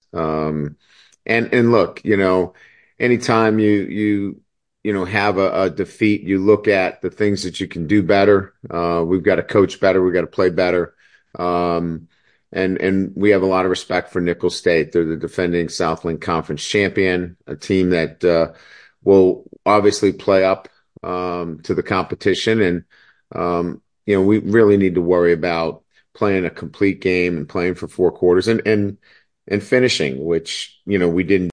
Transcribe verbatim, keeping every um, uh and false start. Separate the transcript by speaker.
Speaker 1: Um, and and look, you know, anytime you you you know have a, a defeat, you look at the things that you can do better. Uh, we've got to coach better. We've got to play better. Um, and and we have a lot of respect for Nicholls State. They're the defending Southland Conference champion, a team that uh, will obviously play up um, to the competition. And um, you know, we really need to worry about playing a complete game and playing for four quarters and and and finishing, which you know we didn't